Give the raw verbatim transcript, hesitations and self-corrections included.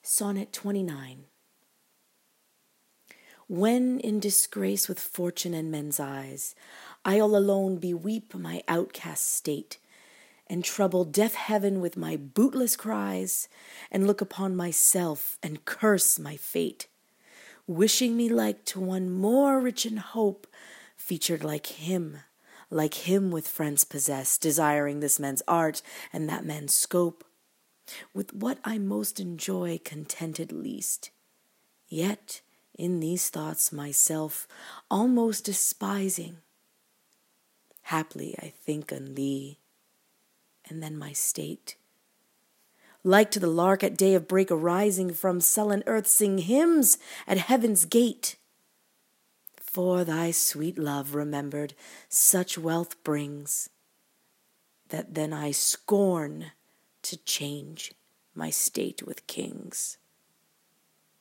Sonnet twenty-nine. When in disgrace with fortune and men's eyes, I all alone beweep my outcast state, and trouble deaf heaven with my bootless cries, and look upon myself and curse my fate, wishing me like to one more rich in hope, featured like him, like him with friends possessed, desiring this man's art and that man's scope, with what I most enjoy contented least, yet in these thoughts myself almost despising. Haply I think on thee, and then my state, like to the lark at day of break arising from sullen earth, sing hymns at heaven's gate. For thy sweet love remembered such wealth brings, that then I scorn to change my state with kings.